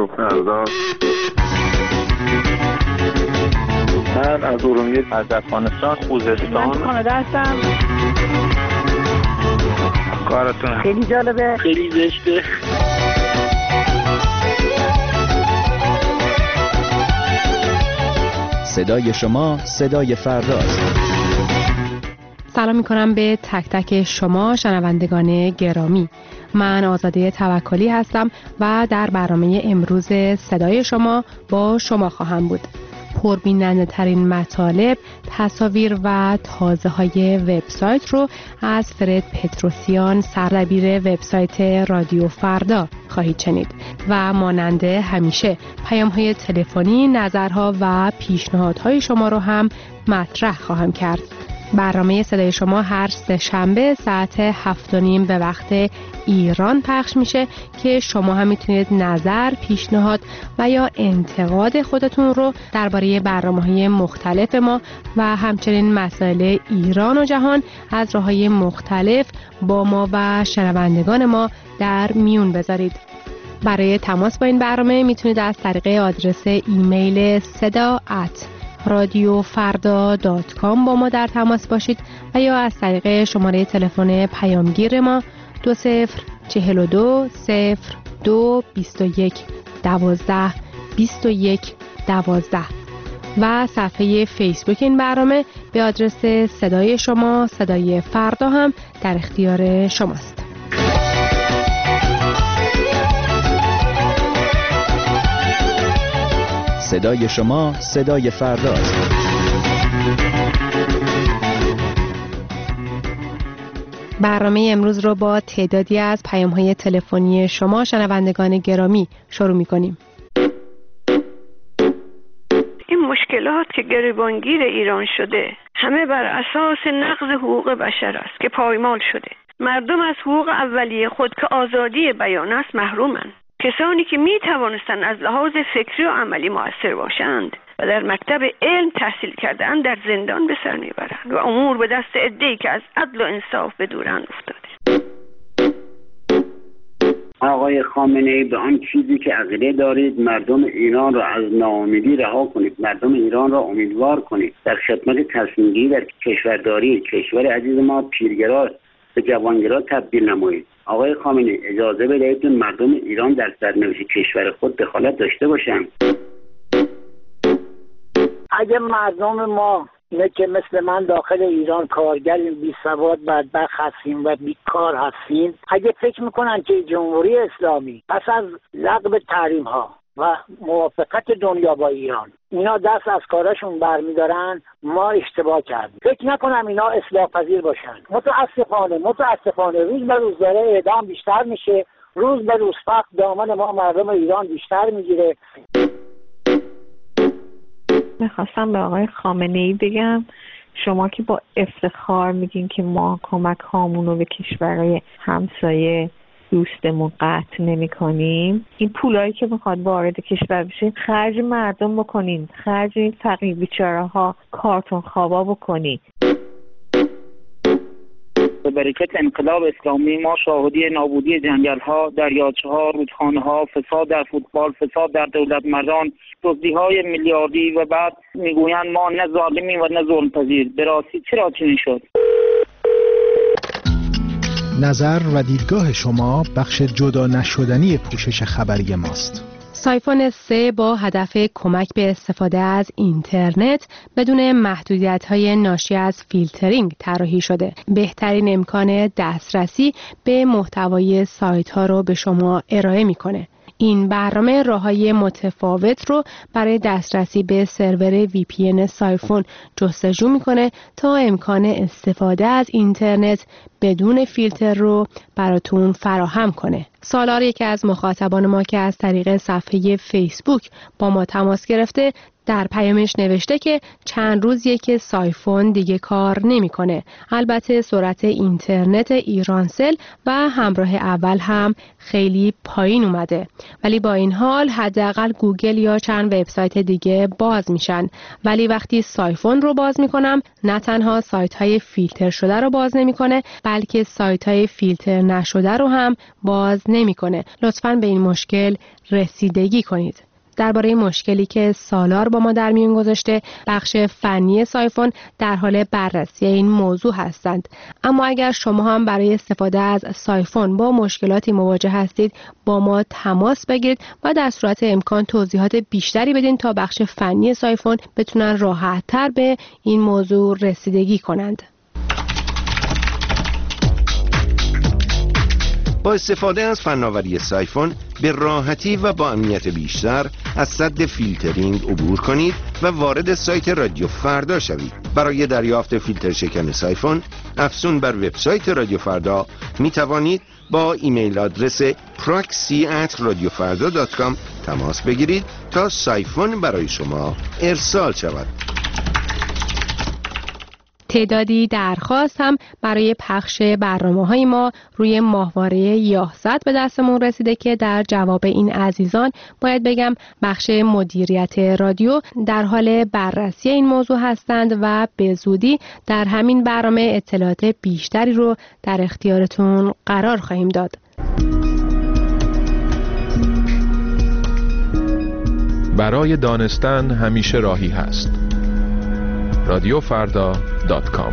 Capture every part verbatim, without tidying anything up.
پرداز. من از ارومیه، از افغانستان، خوزستان. من کانادا هستم. کارتون خیلی جالبه، خیلی زشته. صدای شما صدای فرداست. سلام میکنم به تک تک شما شنوندگان گرامی. من آزاده توکلی هستم و در برنامه امروز صدای شما با شما خواهم بود. پربیننده ترین مطالب، تصاویر و تازه های وبسایت رو از فرد پتروسیان، سردبیر وبسایت رادیو فردا خواهید شنید و مانند همیشه پیام های تلفنی، نظرها و پیشنهادهای شما رو هم مطرح خواهم کرد. برنامه صدای شما هر سه شنبه ساعت هفت و نیم به وقت ایران پخش میشه که شما هم میتونید نظر، پیشنهاد و یا انتقاد خودتون رو درباره برنامه‌های مختلف ما و همچنین مسائل ایران و جهان از راه‌های مختلف با ما و شنوندگان ما در میون بذارید. برای تماس با این برنامه میتونید از طریق آدرس ایمیل صدا ات رادیو فردا دات کام با ما در تماس باشید و یا از طریق شماره تلفن پیامگیر ما دو صفر چهل و دو صفر دو بیست و یک دوازده بیست و یک دوازده و صفحه فیسبوک این برنامه به آدرس صدای شما صدای فردا هم در اختیار شماست. صدای شما صدای فرداست. برنامه امروز رو با تعدادی از پیام‌های تلفنی شما شنوندگان گرامی شروع می‌کنیم. این مشکلات که گریبانگیر ایران شده همه بر اساس نقض حقوق بشر است که پایمال شده. مردم از حقوق اولیه خود که آزادی بیان است محرومند. کسانی که می توانستند از لحاظ فکری و عملی مؤثر باشند و در مکتب علم تحصیل کرده‌اند در زندان به سر میبرند و امور به دست عده‌ای که از عدل و انصاف به دورند افتاده. آقای خامنه‌ای، به آن چیزی که عقیده دارید مردم ایران را از ناامیدی رها کنید، مردم ایران را امیدوار کنید، در خدمت تصمیم‌گیری در کشورداری کشور عزیز ما پیرگرا به جوانگرا تبدیل نمایید. آقای خامنه‌ای، اجازه بدهید مردم ایران در سرنوشت کشور خود دخالت داشته باشند. اگه مردم ما اینه که مثل من داخل ایران کارگریم، بی سواد، بدبخت هستیم و بیکار هستیم، اگه فکر میکنن که جمهوری اسلامی پس از لغو تحریم ها و موافقت دنیا با ایران اینا دست از کارشون برمیدارن، ما اشتباه کردیم. فکر نکنم اینا اصلاح پذیر باشن. متاسفانه متاسفانه روز به روز داره اعدام بیشتر میشه، روز به روز فقر دامن ما مردم ایران بیشتر میگیره. میخواستم به آقای خامنه‌ای بگم شما که با افتخار میگین که ما کمک هامون رو به کشورهای همسایه دوستمون قطع نمی کنیم، این پولایی که میخواد وارد کشور بشه خرج مردم بکنین، خرج این فقیر بیچاره ها کارتون خوابا بکنین. به برکت انقلاب اسلامی ما شاهدی نابودی جنگل ها، دریاچه ها، رودخانه ها، فساد در فوتبال، فساد در دولت مردان، دزدی های میلیاردی و بعد میگویند ما نه ظالمیم و نه ظلم پذیر. به راستی چرا چنین شد؟ نظر و دیدگاه شما بخش جدا نشدنی پوشش خبری ماست. سایفون سه با هدف کمک به استفاده از اینترنت بدون محدودیت‌های ناشی از فیلترینگ طراحی شده. بهترین امکان دسترسی به محتوای سایت‌ها رو به شما ارائه می‌کنه. این برنامه راه‌های متفاوت رو برای دسترسی به سرور وی پی ان سایفون جستجو میکنه تا امکان استفاده از اینترنت بدون فیلتر رو براتون فراهم کنه. سالار یکی از مخاطبان ما که از طریق صفحه فیسبوک با ما تماس گرفته در پیامش نوشته که چند روزیه که سایفون دیگه کار نمیکنه. البته سرعت اینترنت ایرانسل و همراه اول هم خیلی پایین اومده، ولی با این حال حداقل گوگل یا چند وبسایت دیگه باز میشن. ولی وقتی سایفون رو باز میکنم نه تنها سایت های فیلتر شده رو باز نمیکنه، بلکه سایت های فیلتر نشده رو هم باز نمیکنه. لطفاً به این مشکل رسیدگی کنید. درباره مشکلی که سالار با ما در میون گذاشته، بخش فنی سایفون در حال بررسی این موضوع هستند. اما اگر شما هم برای استفاده از سایفون با مشکلاتی مواجه هستید، با ما تماس بگیرید و در صورت امکان توضیحات بیشتری بدین تا بخش فنی سایفون بتونن راحت‌تر به این موضوع رسیدگی کنند. با استفاده از فناوری سایفون به راحتی و با امنیت بیشتر از سد فیلترینگ عبور کنید و وارد سایت رادیو فردا شوید. برای دریافت فیلتر شکن سایفون افزون بر وبسایت رادیو فردا می توانید با ایمیل آدرس proxy at رادیو فردا دات کام تماس بگیرید تا سایفون برای شما ارسال شود. تعدادی درخواست هم برای پخش برنامه‌های ما روی ماهواره یاهصد به دستمون رسیده که در جواب این عزیزان باید بگم بخش مدیریت رادیو در حال بررسی این موضوع هستند و به زودی در همین برنامه اطلاعات بیشتری رو در اختیارتون قرار خواهیم داد. برای دانستن همیشه راهی هست. رادیو فردا دات کام.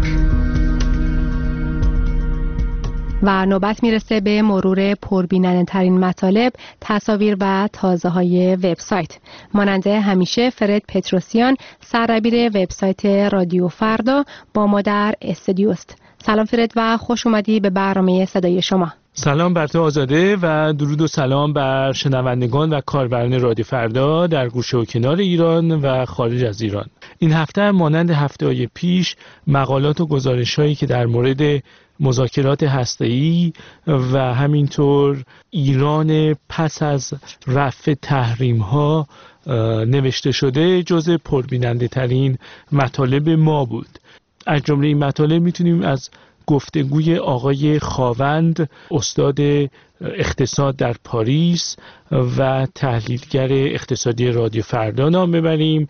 و نوبت میرسه به مرور پربیننده ترین مطالب، تصاویر و تازه های وبسایت. ماننده همیشه فرد پتروسیان، سردبیر وبسایت رادیو فردا با ما در استودیو است. سلام فرد و خوش اومدی به برنامه صدای شما. سلام بر تو آزاده و درود و سلام بر شنوندگان و کاربران رادیو فردا در گوشه و کنار ایران و خارج از ایران. این هفته مانند هفته‌های پیش مقالات و گزارش‌هایی که در مورد مذاکرات هسته‌ای و همینطور ایران پس از رفع تحریم‌ها نوشته شده جزء پربیننده ترین مطالب ما بود. از جمله این مطالب میتونیم از گفتگوی آقای خاوند، استاد اقتصاد در پاریس و تحلیلگر اقتصادی رادیو فردا نام ببریم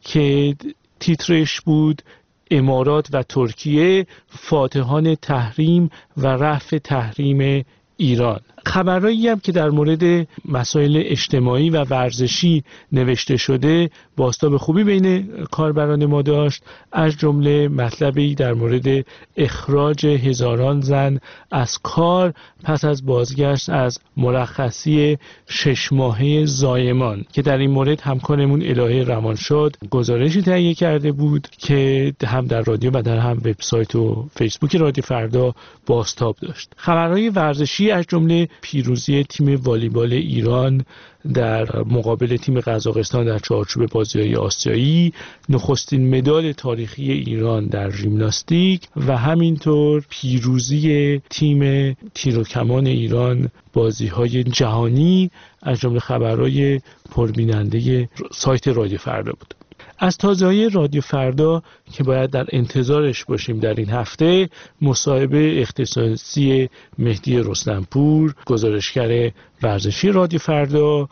که تیترش بود امارات و ترکیه فاتحان تحریم و رفع تحریم ایران. خبرایی هم که در مورد مسائل اجتماعی و ورزشی نوشته شده بازتاب خوبی بین کاربران ما داشت، از جمله مطلبی در مورد اخراج هزاران زن از کار پس از بازگشت از مرخصی شش ماهه زایمان که در این مورد همکارمون الهه رمانشاد گزارشی تهیه کرده بود که هم در رادیو و در هم وبسایت و فیسبوک رادیو فردا بازتاب داشت. خبرهای ورزشی از جمله پیروزی تیم والیبال ایران در مقابل تیم قزاقستان در چارچوب بازی‌های آسیایی، نخستین مدال تاریخی ایران در ژیمناستیک و همینطور پیروزی تیم تیر و کمان ایران بازی‌های جهانی از جمله خبرهای پربیننده سایت رادیو فردا بود. از تازه‌های رادیو فردا که باید در انتظارش باشیم در این هفته، مصاحبه اختصاصی مهدی رستمپور، گزارشگر ورزشی رادیو فردا،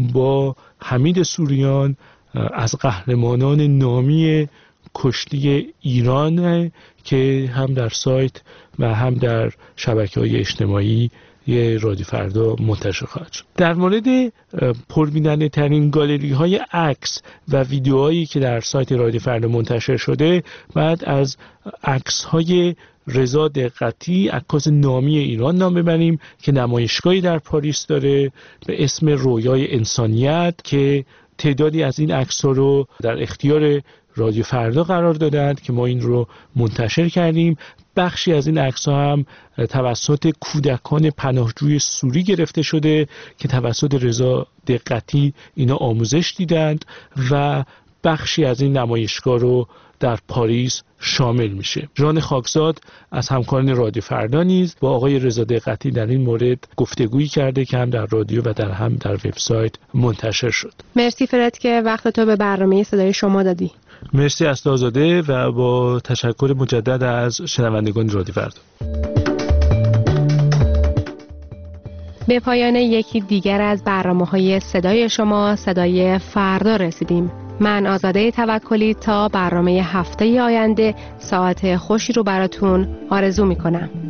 با حمید سوریان از قهرمانان نامی کشتی ایران که هم در سایت و هم در شبکه‌های اجتماعی یه رادیو فردا منتشر خواهد شد. در مورد پربیننده ترین گالری های عکس و ویدیوهایی که در سایت رادیو فردا منتشر شده، بعد از عکس های رضا دقتی، عکاس نامی ایران نام ببریم که نمایشگاهی در پاریس داره به اسم رویای انسانیت که تعدادی از این عکس‌ها رو در اختیار رادیو فردا قرار دادند که ما این رو منتشر کردیم. بخشی از این عکس‌ها هم توسط کودکان پناهجوی سوری گرفته شده که توسط رضا دقتی اینا آموزش دیدند و بخشی از این نمایشگاه رو در پاریس شامل میشه. جان خاکزاد از همکاران رادیو فردا نیز با آقای رضا دقتی در این مورد گفتگویی کرده که هم در رادیو و در هم در وبسایت منتشر شد. مرسی فرد که وقت تو به برنامه صدای شما دادی. مرسی از آزاده و با تشکر مجدد از شنوندگان رادیو فردا. به پایان یکی دیگر از برنامه‌های صدای شما، صدای فردا رسیدیم. من آزاده توکلی تا برنامه هفته آینده ساعت خوشی رو براتون آرزو می‌کنم.